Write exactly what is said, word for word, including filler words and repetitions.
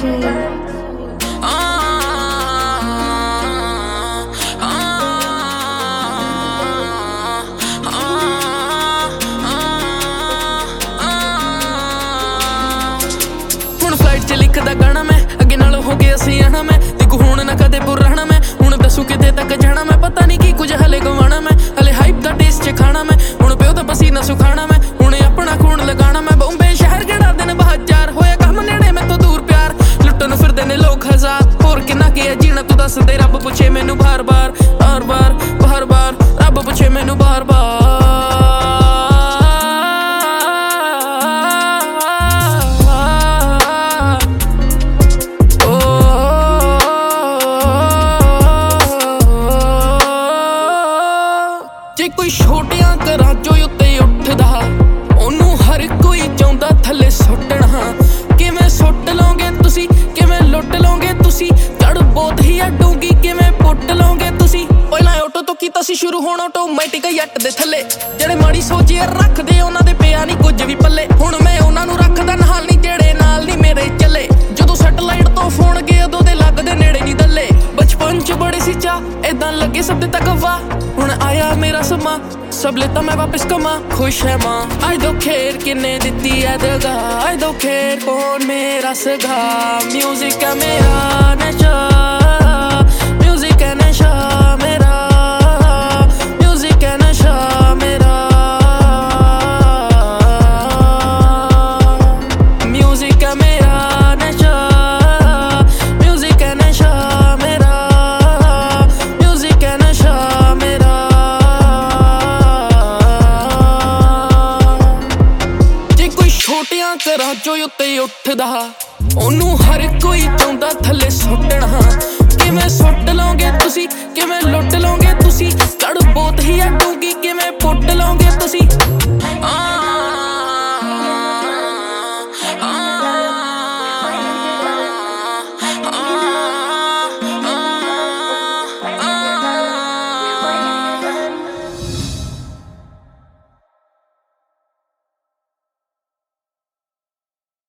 flight च लिखदा गाना मैं अगे नालों हो गया सियाना मैं देखो हुण ना कदे पुराना मैं हुण दसू किते तक जाना मैं पता नहीं की कुछ हले गवाना मैं हले हाइप दा टेस्ट च खाना मैं हुण पिओ दा पसीना सुखाना मैं हुण अपना खून लगाना मैं बॉम्बे शहर केड़ा दिन बहत्तर होया कम नेड़े मैं तो दूर प्यार लुट्टन फिरदे ने लोग हजार होर किन्ना के जीना तू दस दे रब पुछे मैनू बार बार बार बार बार बार रब पुछे मैनू बार बार जे कोई छोटियां घरां चों उत्ते उठदा ओनू हर कोई चाहुंदा थल्ले सुट्टना किवें सुट लोगे तुसी किवें लुट लोगे तुसी जड़ बहुत ही डूंगी किवें पुट लोगे तुसी पहला ऑटो तो कीता सी शुरू हुण ऑटोमैटिक जट दे थल्ले जेड़े माड़ी सोच यार रखदे उन्हां दे पिया नहीं कुछ भी पल्ले हुण मैं उन्हां नूं रखदा नाल नहीं जेड़े नाल नहीं मेरे चले जदों सैटेलाइट तो फोन गए उदों दे लगदे नेड़े नहीं दल्ले बचपन च बड़े सी चा इदां लगे सब तक गवा हुण आया मेरा समा सब लेता मैं वापस कमा खुश है मां आई दो खेर किन्ने दित्ती है दगा आई दो खेर कौन मेरा सगा म्यूजिक है मेरा नशा म्यूजिक है नशा मेरा म्यूजिक है नशा मेरा म्यूजिक है मेरा नशा म्यूजिक है नशा मेरा म्यूजिक है नशा मेरा जे कोई छोटियां घरां चों उत्ते उठदा ओनू हर कोई चाहुंदा थल्ले सुट्टना किवें सुट लोगे तुसी किवें लुट लोगे तुसी जड़ बहुत ही डूंगी किवें